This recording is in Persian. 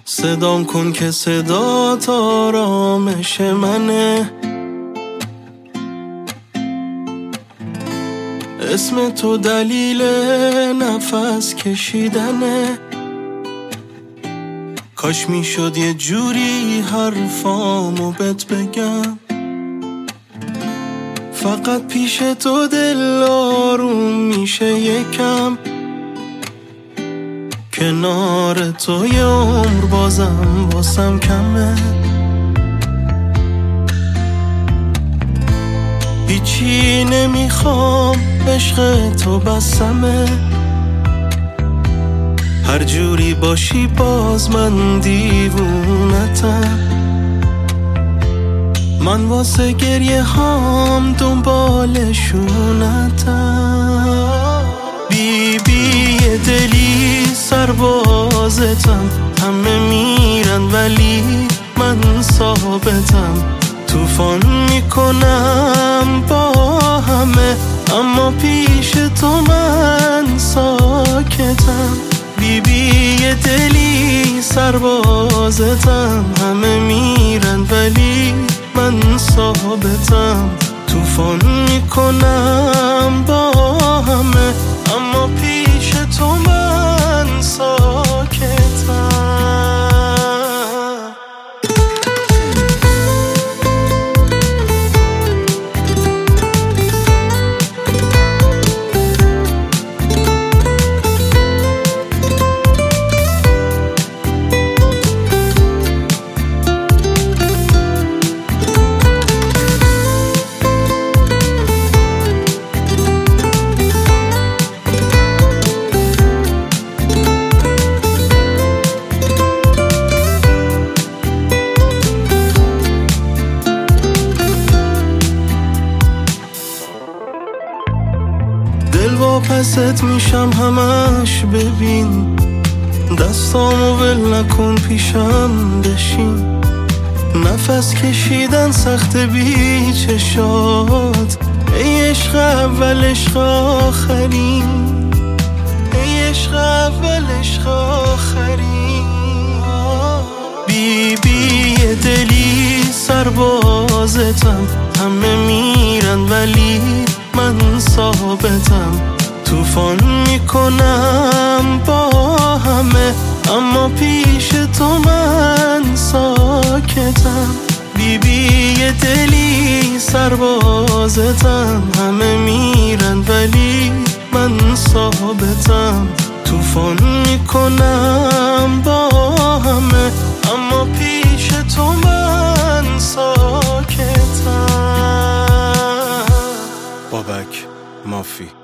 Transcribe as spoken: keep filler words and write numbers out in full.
صدام کن که صدات آرامش منه، اسم تو دلیل نفس کشیدنه. کاش میشد یه جوری حرفامو بهت بگم، فقط پیش تو دل آروم میشه یکم. کنار تو یه عمر بازم واسم کمه، هیچی نمیخوام عشق تو بسمه. هر جوری باشی باز من دیوونتم، من واسه گریه هام دنبالشونتم. بی بی دلی سربازتم، همه میرن ولی من ثابتم. طوفان میکنم با همه اما پیش تو من ساکتم. بی بی دلی سربازتم، همه میرن ولی من ثابتم. طوفان میکنم با همه اما پیش تو من ساکتم. دل واپست میشم همش ببین، دستامو ول نکن پیشم بشین. نفس کشیدن سخت بی چشات، ای عشق اول عشق آخرین، ای عشق اول عشق آخرین. بی بی دلی سربازتم، همه میرن ولی من ثابتم. طوفان میکنم با همه اما پیش تو من ساکتم. بی بی دلی سربازتم، همه میرن ولی من ثابتم. طوفان میکنم با همه اما پیش تو من ساکتم. بابک مافی.